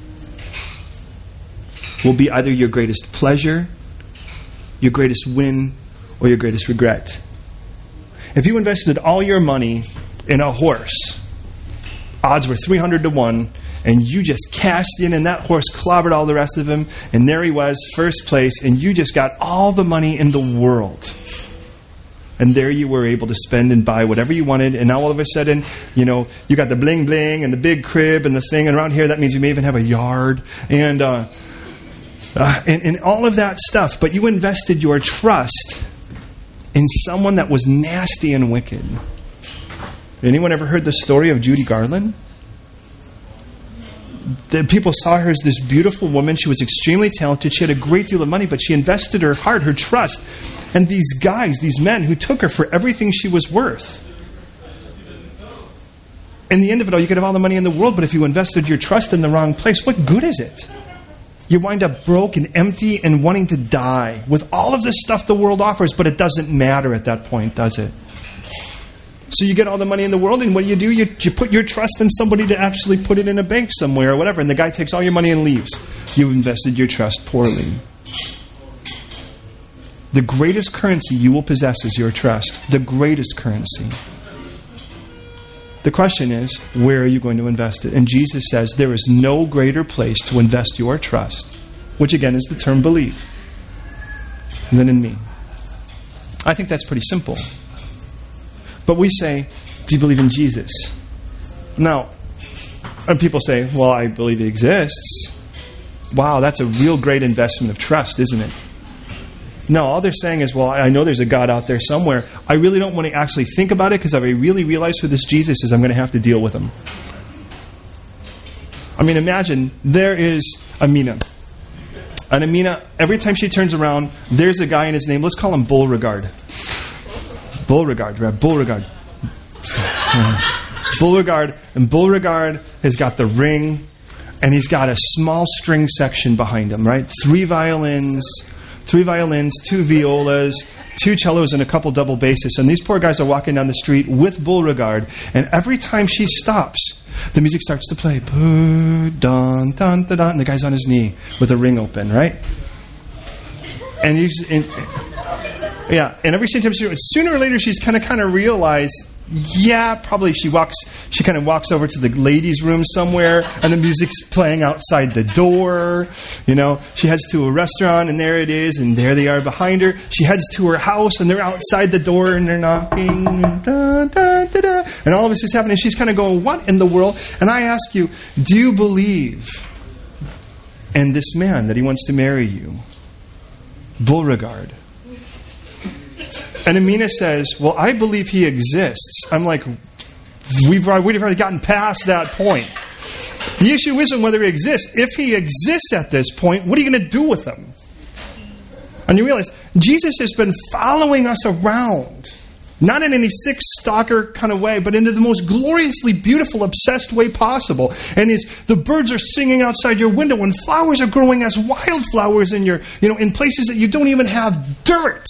will be either your greatest pleasure, your greatest win, or your greatest regret. If you invested all your money in a horse, odds were three hundred to one, and you just cashed in, and that horse clobbered all the rest of them, and there he was, first place, and you just got all the money in the world. And there you were able to spend and buy whatever you wanted, and now all of a sudden, you know, you got the bling bling and the big crib and the thing, and around here that means you may even have a yard, and, uh, uh, and, and all of that stuff, but you invested your trust in someone that was nasty and wicked. Anyone ever heard the story of Judy Garland? The people saw her as this beautiful woman. She was extremely talented. She had a great deal of money, but she invested her heart, her trust, and these guys, these men who took her for everything she was worth. In the end of it all, you could have all the money in the world, but if you invested your trust in the wrong place, what good is it? You wind up broke and empty and wanting to die with all of this stuff the world offers, but it doesn't matter at that point, does it? So you get all the money in the world, and what do you do? You, you put your trust in somebody to actually put it in a bank somewhere or whatever, and the guy takes all your money and leaves. You've invested your trust poorly. The greatest currency you will possess is your trust. The greatest currency. The question is, where are you going to invest it? And Jesus says there is no greater place to invest your trust, which again is the term believe, than in me. I think that's pretty simple. But we say, do you believe in Jesus? Now, and people say, well, I believe he exists. Wow, that's a real great investment of trust, isn't it? No, all they're saying is, well, I know there's a God out there somewhere. I really don't want to actually think about it, because if I really realize who this Jesus is, I'm going to have to deal with him. I mean, imagine there is Amina. And Amina, every time she turns around, there's a guy in his name. Let's call him Beauregard. Beauregard, right? Beauregard. Beauregard. And Beauregard has got the ring, and he's got a small string section behind him, right? Three violins... Three violins, two violas, two cellos, and a couple double basses. And these poor guys are walking down the street with Beauregard. And every time she stops, the music starts to play. Dun, dun, dun, dun, and the guy's on his knee with a ring open, right? And, you, and yeah, and every time she, sooner or later, she's kind of kind of realized, yeah, probably she walks, she kind of walks over to the ladies' room somewhere, and the music's playing outside the door. You know, she heads to a restaurant, and there it is, and there they are behind her. She heads to her house, and they're outside the door, and they're knocking, and, da, da, da, da, and all of this is happening. She's kind of going, what in the world? And I ask you, do you believe in this man that he wants to marry you? Beauregard. And Amina says, well, I believe he exists. I'm like, we've already gotten past that point. The issue isn't whether he exists. If he exists at this point, what are you going to do with him? And you realize, Jesus has been following us around. Not in any sick stalker kind of way, but in the most gloriously beautiful, obsessed way possible. And it's, the birds are singing outside your window, and flowers are growing as wildflowers in your, you know, in places that you don't even have dirt.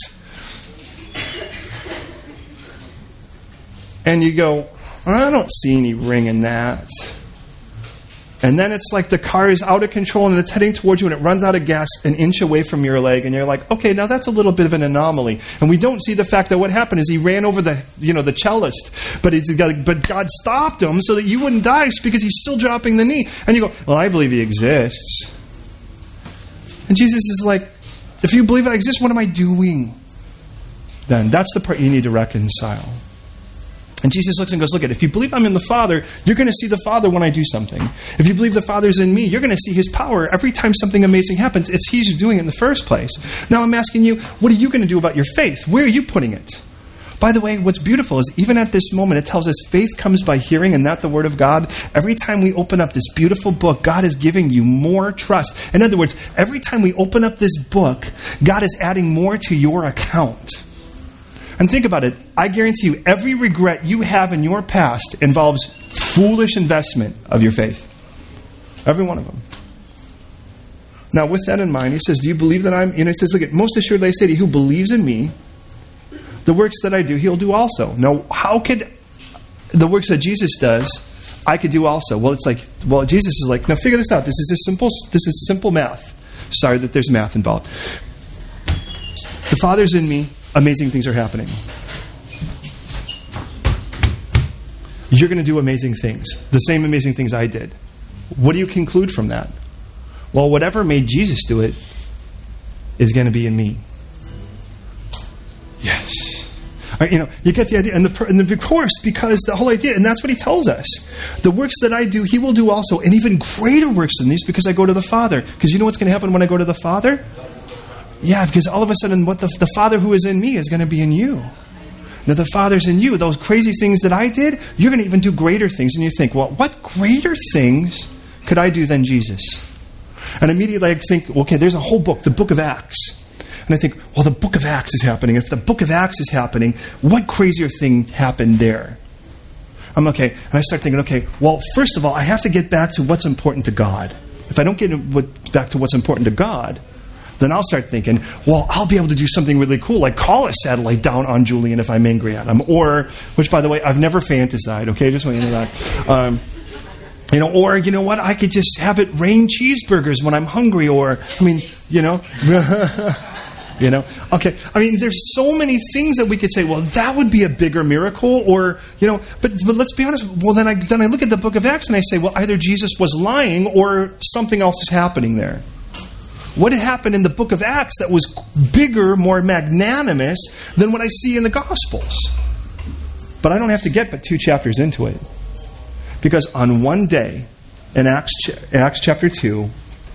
And you go, I don't see any ring in that. And then it's like the car is out of control and it's heading towards you and it runs out of gas an inch away from your leg. And you're like, okay, now that's a little bit of an anomaly. And we don't see the fact that what happened is he ran over the, you know, the cellist. But, it's, but God stopped him so that you wouldn't die because he's still dropping the knee. And you go, well, I believe he exists. And Jesus is like, if you believe I exist, what am I doing? Then that's the part you need to reconcile. And Jesus looks and goes, look, at if you believe I'm in the Father, you're going to see the Father when I do something. If you believe the Father's in me, you're going to see his power every time something amazing happens. It's he's who's doing it in the first place. Now I'm asking you, what are you going to do about your faith? Where are you putting it? By the way, what's beautiful is even at this moment, it tells us faith comes by hearing and not the Word of God. Every time we open up this beautiful book, God is giving you more trust. In other words, every time we open up this book, God is adding more to your account. And think about it. I guarantee you, every regret you have in your past involves foolish investment of your faith. Every one of them. Now, with that in mind, he says, do you believe that I'm... And he says, look, at most assuredly I say to you, who believes in me, the works that I do, he'll do also. Now, how could the works that Jesus does, I could do also? Well, it's like, well, Jesus is like, now figure this out. This is a simple, this is simple math. Sorry that there's math involved. The Father's in me. Amazing things are happening. You're going to do amazing things. The same amazing things I did. what do you conclude from that? Well, whatever made Jesus do it is going to be in me. Yes. Right, you know, you get the idea. And, the, and of course, because the whole idea, and that's what he tells us. The works that I do, he will do also, and even greater works than these, because I go to the Father. Because you know what's going to happen when I go to the Father? Yeah, because all of a sudden, what the, the Father who is in me is going to be in you. Now, the Father's in you. Those crazy things that I did, you're going to even do greater things. And you think, well, what greater things could I do than Jesus? And immediately I think, okay, there's a whole book, the book of Acts. And I think, well, the book of Acts is happening. If the book of Acts is happening, what crazier thing happened there? I'm okay. And I start thinking, okay, well, first of all, I have to get back to what's important to God. If I don't get back to what's important to God, then I'll start thinking, well, I'll be able to do something really cool, like call a satellite down on Julian if I'm angry at him. Or, which, by the way, I've never fantasized, okay? Just want you to know that. Um, you know, or, you know what, I could just have it rain cheeseburgers when I'm hungry, or, I mean, you know... You know? Okay. I mean, there's so many things that we could say, well, that would be a bigger miracle, or, you know, but but let's be honest. Well, then I then I look at the book of Acts and I say, well, either Jesus was lying or something else is happening there. What had happened in the book of Acts that was bigger, more magnanimous than what I see in the Gospels? But I don't have to get but two chapters into it. Because on one day, in Acts, Acts chapter two,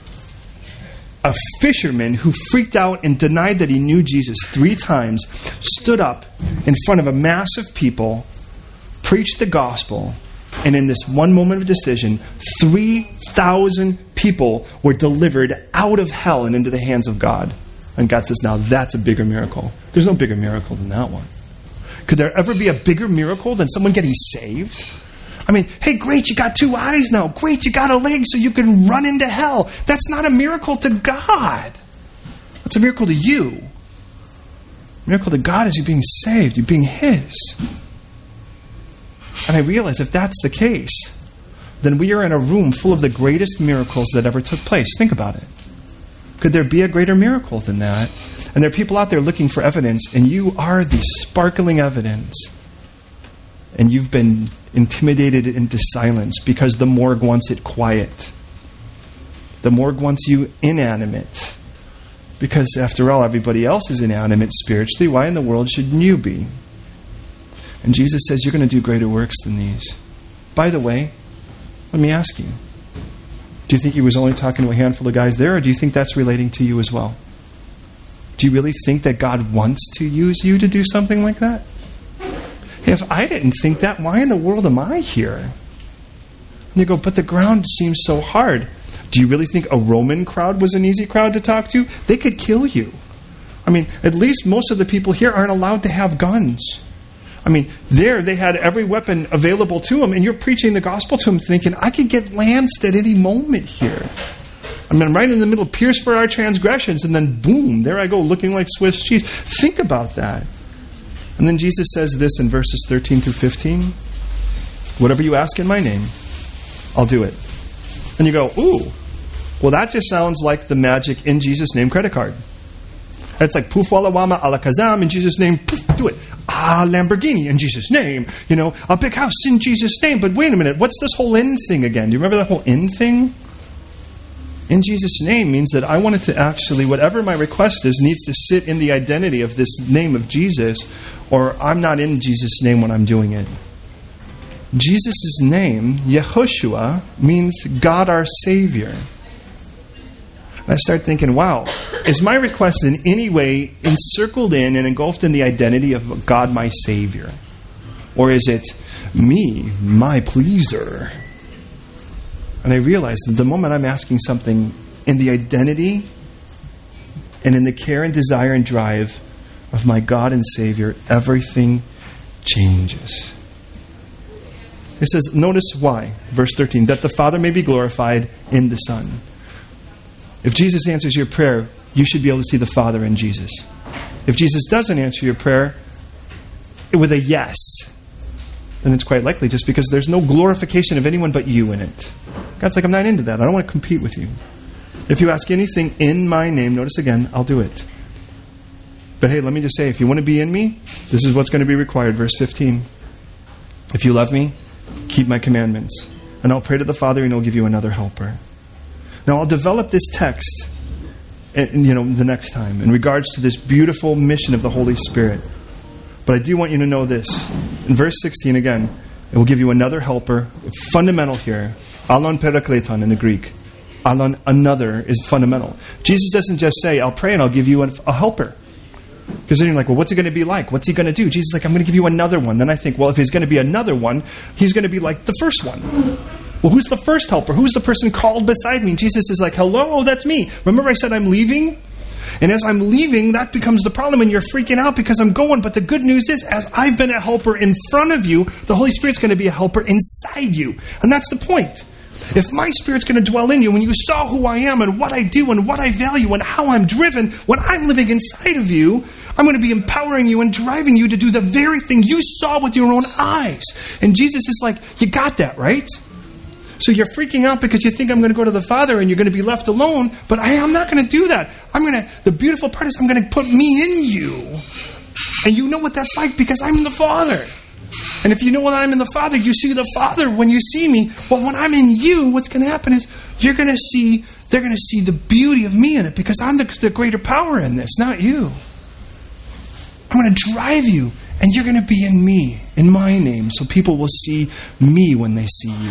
a fisherman who freaked out and denied that he knew Jesus three times stood up in front of a mass of people, preached the gospel, and in this one moment of decision, three thousand people were delivered out of hell and into the hands of God. And God says, now that's a bigger miracle. There's no bigger miracle than that one. Could there ever be a bigger miracle than someone getting saved? I mean, hey, great, you got two eyes now. Great, you got a leg so you can run into hell. That's not a miracle to God. That's a miracle to you. A miracle to God is you being saved, you being His. And I realize if that's the case, then we are in a room full of the greatest miracles that ever took place. Think about it. Could there be a greater miracle than that? And there are people out there looking for evidence, and you are the sparkling evidence. And you've been intimidated into silence because the morgue wants it quiet. The morgue wants you inanimate. Because after all, everybody else is inanimate spiritually. Why in the world shouldn't you be? And Jesus says, you're going to do greater works than these. By the way, let me ask you, do you think he was only talking to a handful of guys there, or do you think that's relating to you as well? Do you really think that God wants to use you to do something like that? If I didn't think that, why in the world am I here? And you go, but the ground seems so hard. Do you really think a Roman crowd was an easy crowd to talk to? They could kill you. I mean, at least most of the people here aren't allowed to have guns. I mean, there they had every weapon available to them, and you're preaching the gospel to them thinking, I could get lanced at any moment here. I mean, I'm right in the middle, pierced for our transgressions, and then boom, there I go looking like Swiss cheese. Think about that. And then Jesus says this in verses thirteen through fifteen. Whatever you ask in my name, I'll do it. And you go, ooh, well that just sounds like the magic in Jesus' name credit card. It's like poof walla wama ala kazam in Jesus' name, poof, do it. Ah, Lamborghini in Jesus' name. You know, a big house in Jesus' name. But wait a minute, what's this whole in thing again? Do you remember that whole in thing? In Jesus' name means that I wanted to actually, whatever my request is, needs to sit in the identity of this name of Jesus, or I'm not in Jesus' name when I'm doing it. Jesus' name, Yehoshua, means God our Savior. And I start thinking, wow, is my request in any way encircled in and engulfed in the identity of God my Savior? Or is it me, my pleaser? And I realize that the moment I'm asking something in the identity and in the care and desire and drive of my God and Savior, everything changes. It says, notice why, verse thirteen, that the Father may be glorified in the Son. If Jesus answers your prayer, you should be able to see the Father in Jesus. If Jesus doesn't answer your prayer with a yes, then it's quite likely just because there's no glorification of anyone but you in it. God's like, I'm not into that. I don't want to compete with you. If you ask anything in my name, notice again, I'll do it. But hey, let me just say, if you want to be in me, this is what's going to be required. Verse fifteen. If you love me, keep my commandments. And I'll pray to the Father, and He'll give you another helper. Now, I'll develop this text, you know, the next time in regards to this beautiful mission of the Holy Spirit. But I do want you to know this. In verse sixteen, again, it will give you another helper. Fundamental here. Alon parakleton in the Greek. Alon, another, is fundamental. Jesus doesn't just say, I'll pray and I'll give you a, a helper. Because then you're like, well, what's it going to be like? What's He going to do? Jesus is like, I'm going to give you another one. Then I think, well, if He's going to be another one, He's going to be like the first one. Well, who's the first helper? Who's the person called beside me? Jesus is like, hello, that's me. Remember I said I'm leaving? And as I'm leaving, that becomes the problem, and you're freaking out because I'm going. But the good news is, as I've been a helper in front of you, the Holy Spirit's going to be a helper inside you. And that's the point. If my Spirit's going to dwell in you, when you saw who I am and what I do and what I value and how I'm driven, when I'm living inside of you, I'm going to be empowering you and driving you to do the very thing you saw with your own eyes. And Jesus is like, you got that, right? So you're freaking out because you think I'm going to go to the Father and you're going to be left alone. But I, I'm not going to do that. I'm going to. The beautiful part is I'm going to put me in you. And you know what that's like because I'm the Father. And if you know what I'm in the Father, you see the Father when you see me. Well, when I'm in you, what's going to happen is you're going to see, they're going to see the beauty of me in it because I'm the, the greater power in this, not you. I'm going to drive you, and you're going to be in me, in my name, so people will see me when they see you.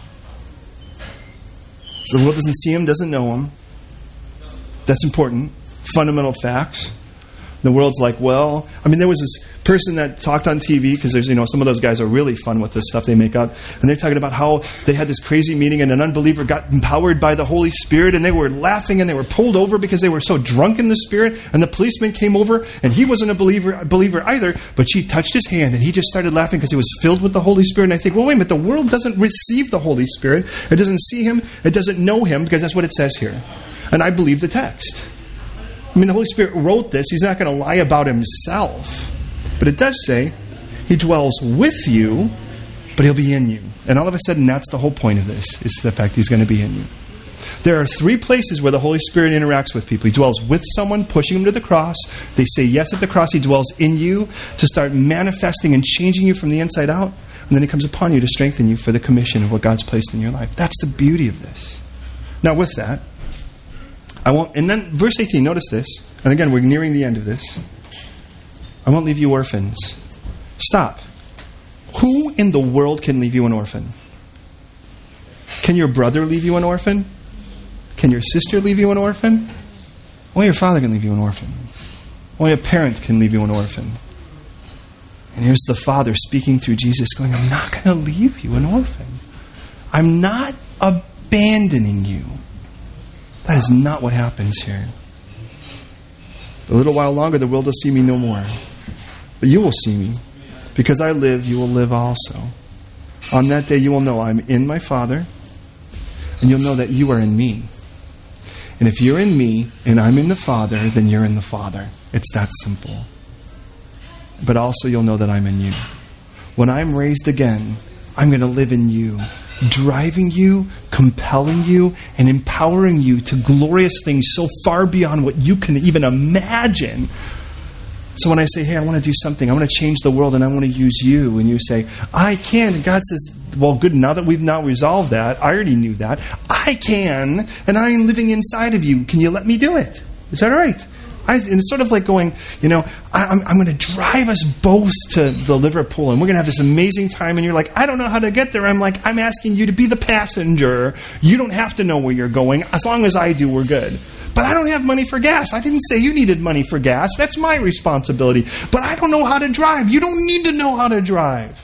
So the world doesn't see Him, doesn't know Him. That's important. Fundamental facts. The world's like, well, I mean, there was this person that talked on T V, because there's, you know, some of those guys are really fun with this stuff they make up, and they're talking about how they had this crazy meeting and an unbeliever got empowered by the Holy Spirit, and they were laughing and they were pulled over because they were so drunk in the Spirit, and the policeman came over, and he wasn't a believer, a believer either, but she touched his hand, and he just started laughing because he was filled with the Holy Spirit. And I think, well, wait a minute, the world doesn't receive the Holy Spirit. It doesn't see Him. It doesn't know Him, because that's what it says here. And I believe the text. I mean, the Holy Spirit wrote this. He's not going to lie about Himself. But it does say He dwells with you, but He'll be in you. And all of a sudden, that's the whole point of this, is the fact He's going to be in you. There are three places where the Holy Spirit interacts with people. He dwells with someone, pushing them to the cross. They say yes at the cross. He dwells in you to start manifesting and changing you from the inside out. And then He comes upon you to strengthen you for the commission of what God's placed in your life. That's the beauty of this. Now, with that, I won't, and then verse eighteen, notice this. And again, we're nearing the end of this. I won't leave you orphans. Stop. Who in the world can leave you an orphan? Can your brother leave you an orphan? Can your sister leave you an orphan? Only your father can leave you an orphan. Only a parent can leave you an orphan. And here's the Father speaking through Jesus going, I'm not going to leave you an orphan. I'm not abandoning you. That is not what happens here. A little while longer, the world will see me no more. But you will see me. Because I live, you will live also. On that day, you will know I'm in my Father, and you'll know that you are in me. And if you're in me, and I'm in the Father, then you're in the Father. It's that simple. But also, you'll know that I'm in you. When I'm raised again, I'm going to live in you, driving you, compelling you, and empowering you to glorious things so far beyond what you can even imagine. So when I say, hey, I want to do something, I want to change the world, and I want to use you, and you say, I can, and God says, well, good, now that we've now resolved that, I already knew that, I can, and I am living inside of you. Can you let me do it? Is that all right? I, and it's sort of like going, you know, I, I'm, I'm going to drive us both to the Liverpool, and we're going to have this amazing time, and you're like, I don't know how to get there. I'm like, I'm asking you to be the passenger. You don't have to know where you're going. As long as I do, we're good. But I don't have money for gas. I didn't say you needed money for gas. That's my responsibility. But I don't know how to drive. You don't need to know how to drive.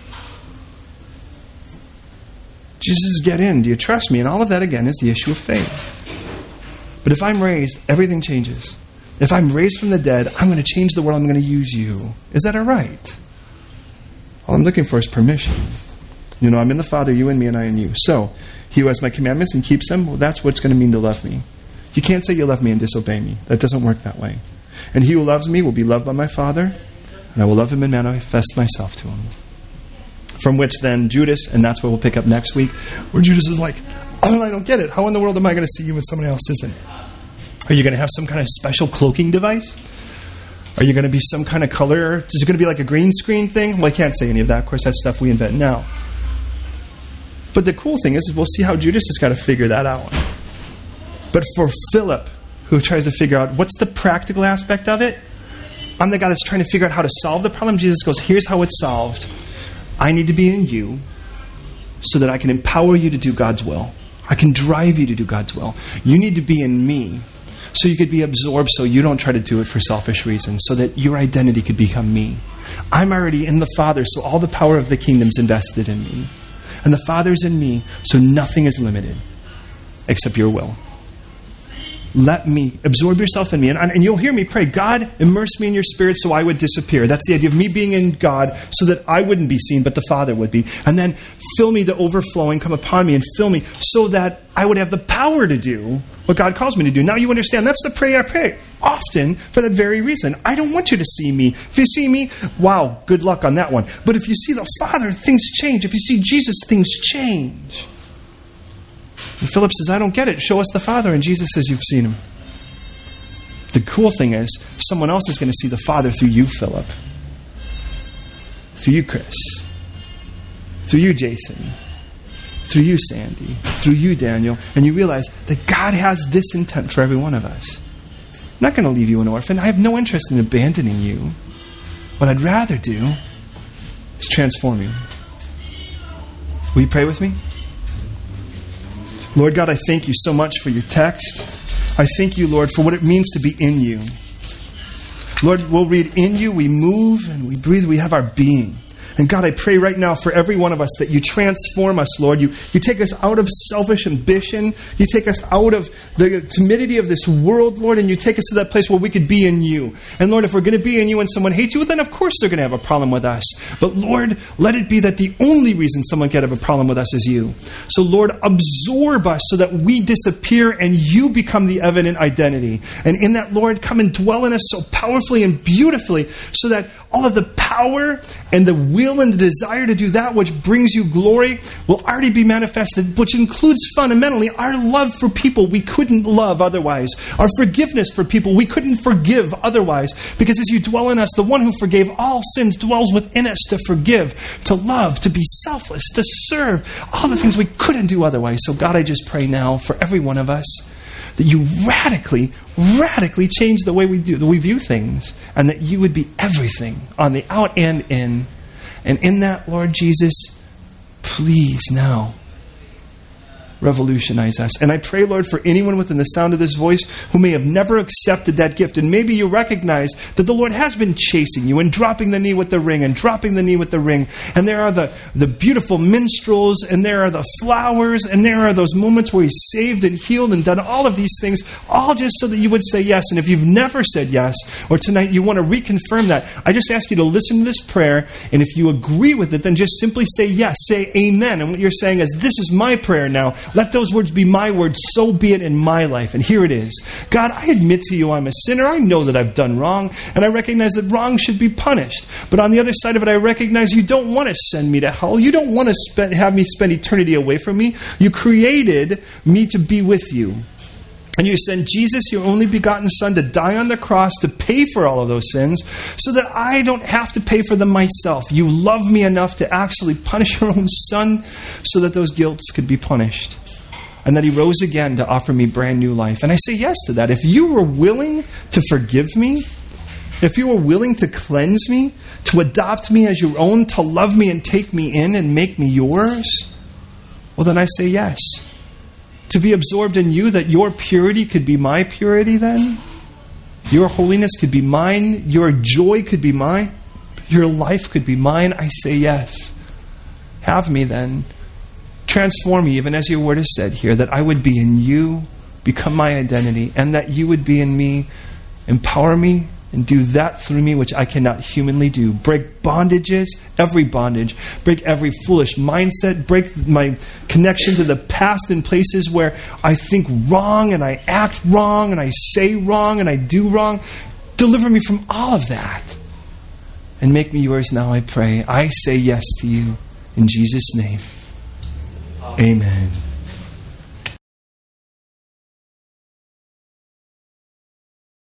Jesus, get in. Do you trust me? And all of that, again, is the issue of faith. But if I'm raised, everything changes. If I'm raised from the dead, I'm going to change the world. I'm going to use you. Is that all right? All I'm looking for is permission. You know, I'm in the Father, you in me, and I in you. So, he who has my commandments and keeps them, well, that's what it's going to mean to love me. You can't say you love me and disobey me. That doesn't work that way. And he who loves me will be loved by my Father, and I will love him and manifest myself to him. From which then Judas, and that's what we'll pick up next week, where Judas is like, oh, I don't get it. How in the world am I going to see you when somebody else isn't? Are you going to have some kind of special cloaking device? Are you going to be some kind of color? Is it going to be like a green screen thing? Well, I can't say any of that. Of course, that's stuff we invent now. But the cool thing is, is we'll see how Judas has got to figure that out. But for Philip, who tries to figure out what's the practical aspect of it, I'm the guy that's trying to figure out how to solve the problem. Jesus goes, here's how it's solved. I need to be in you so that I can empower you to do God's will. I can drive you to do God's will. You need to be in me so you could be absorbed, so you don't try to do it for selfish reasons, so that your identity could become me. I'm already in the Father, so all the power of the kingdom's invested in me. And the Father's in me, so nothing is limited except your will. Let me, absorb yourself in me. And, and you'll hear me pray, God, immerse me in your Spirit so I would disappear. That's the idea of me being in God so that I wouldn't be seen, but the Father would be. And then fill me to overflowing, come upon me and fill me so that I would have the power to do what God calls me to do. Now you understand, that's the prayer I pray often for that very reason. I don't want you to see me. If you see me, wow, good luck on that one. But if you see the Father, things change. If you see Jesus, things change. And Philip says, I don't get it. Show us the Father. And Jesus says, you've seen him. The cool thing is, someone else is going to see the Father through you, Philip. Through you, Chris. Through you, Jason. Through you, Sandy. Through you, Daniel. And you realize that God has this intent for every one of us. I'm not going to leave you an orphan. I have no interest in abandoning you. What I'd rather do is transform you. Will you pray with me? Lord God, I thank you so much for your text. I thank you, Lord, for what it means to be in you. Lord, we'll read in you, we move and we breathe, we have our being. And God, I pray right now for every one of us that you transform us, Lord. You, you take us out of selfish ambition. You take us out of the timidity of this world, Lord, and you take us to that place where we could be in you. And Lord, if we're going to be in you and someone hates you, then of course they're going to have a problem with us. But Lord, let it be that the only reason someone can have a problem with us is you. So Lord, absorb us so that we disappear and you become the evident identity. And in that, Lord, come and dwell in us so powerfully and beautifully so that all of the power and the will and the desire to do that which brings you glory will already be manifested, which includes fundamentally our love for people we couldn't love otherwise, our forgiveness for people we couldn't forgive otherwise, because as you dwell in us, the one who forgave all sins dwells within us to forgive, to love, to be selfless, to serve, all the things we couldn't do otherwise. So God, I just pray now for every one of us that you radically, radically change the way we do, the way we view things, and that you would be everything on the out and in. And in that, Lord Jesus, please now revolutionize us. And I pray, Lord, for anyone within the sound of this voice who may have never accepted that gift. And maybe you recognize that the Lord has been chasing you and dropping the knee with the ring and dropping the knee with the ring. And there are the, the beautiful minstrels, and there are the flowers, and there are those moments where He's saved and healed and done all of these things, all just so that you would say yes. And if you've never said yes, or tonight you want to reconfirm that, I just ask you to listen to this prayer. And if you agree with it, then just simply say yes, say amen. And what you're saying is, this is my prayer now. Let those words be my words, so be it in my life. And here it is. God, I admit to you I'm a sinner. I know that I've done wrong, and I recognize that wrong should be punished. But on the other side of it, I recognize you don't want to send me to hell. You don't want to spend, have me spend eternity away from me. You created me to be with you. And you send Jesus, your only begotten Son, to die on the cross to pay for all of those sins so that I don't have to pay for them myself. You love me enough to actually punish your own Son so that those guilts could be punished. And that He rose again to offer me brand new life. And I say yes to that. If you were willing to forgive me, if you were willing to cleanse me, to adopt me as your own, to love me and take me in and make me yours, well, then I say yes. To be absorbed in you, that your purity could be my purity then. Your holiness could be mine. Your joy could be mine. Your life could be mine. I say yes. Have me then. Transform me, even as your word has said here, that I would be in you, become my identity, and that you would be in me, empower me, and do that through me which I cannot humanly do. Break bondages, every bondage. Break every foolish mindset. Break my connection to the past in places where I think wrong and I act wrong and I say wrong and I do wrong. Deliver me from all of that. And make me yours now, I pray. I say yes to you in Jesus' name. Amen.